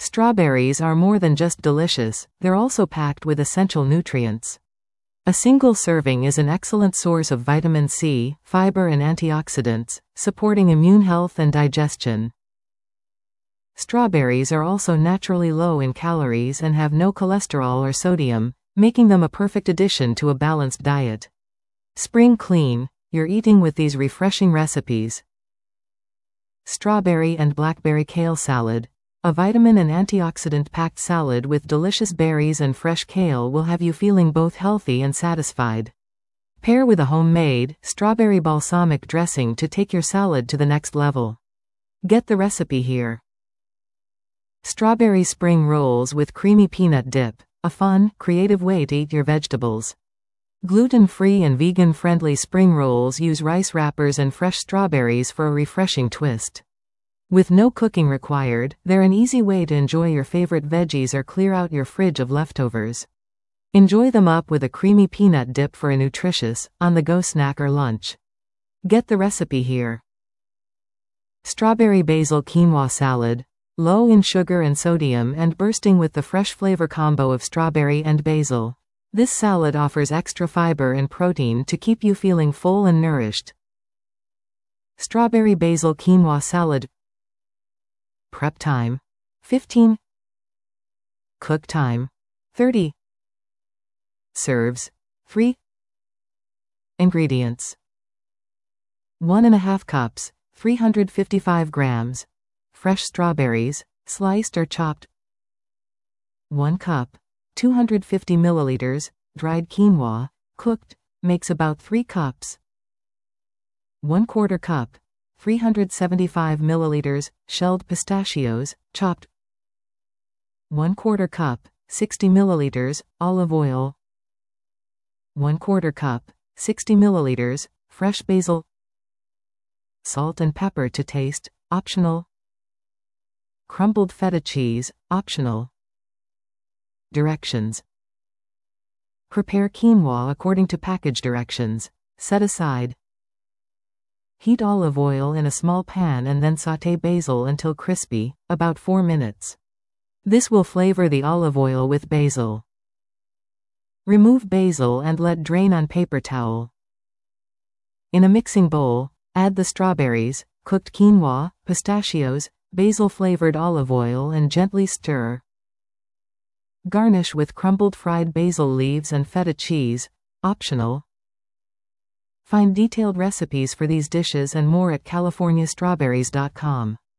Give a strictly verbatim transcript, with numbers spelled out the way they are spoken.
Strawberries are more than just delicious, they're also packed with essential nutrients. A single serving is an excellent source of vitamin C, fiber and antioxidants, supporting immune health and digestion. Strawberries are also naturally low in calories and have no cholesterol or sodium, making them a perfect addition to a balanced diet. Spring clean, you're eating with these refreshing recipes. Strawberry and blackberry kale salad. A vitamin and antioxidant-packed salad with delicious berries and fresh kale will have you feeling both healthy and satisfied. Pair with a homemade, strawberry balsamic dressing to take your salad to the next level. Get the recipe here. Strawberry spring rolls with creamy peanut dip. A fun, creative way to eat your vegetables. Gluten-free and vegan-friendly spring rolls use rice wrappers and fresh strawberries for a refreshing twist. With no cooking required, they're an easy way to enjoy your favorite veggies or clear out your fridge of leftovers. Enjoy them up with a creamy peanut dip for a nutritious, on-the-go snack or lunch. Get the recipe here. Strawberry basil quinoa salad. Low in sugar and sodium and bursting with the fresh flavor combo of strawberry and basil. This salad offers extra fiber and protein to keep you feeling full and nourished. Strawberry basil quinoa salad. Prep time: fifteen. Cook time: thirty. Serves: three. Ingredients: one and a half cups, three hundred fifty-five grams. Fresh strawberries, sliced or chopped. one cup, two hundred fifty milliliters, dried quinoa, cooked, makes about three cups. one quarter cup, three hundred seventy-five milliliters, shelled pistachios, chopped. one quarter cup, sixty milliliters, olive oil. one quarter cup, sixty milliliters, fresh basil. Salt and pepper to taste, optional. Crumbled feta cheese, optional. Directions. Prepare quinoa according to package directions. Set aside. Heat olive oil in a small pan and then sauté basil until crispy, about four minutes. This will flavor the olive oil with basil. Remove basil and let drain on paper towel. In a mixing bowl, add the strawberries, cooked quinoa, pistachios, basil-flavored olive oil and gently stir. Garnish with crumbled fried basil leaves and feta cheese, optional. Find detailed recipes for these dishes and more at california strawberries dot com.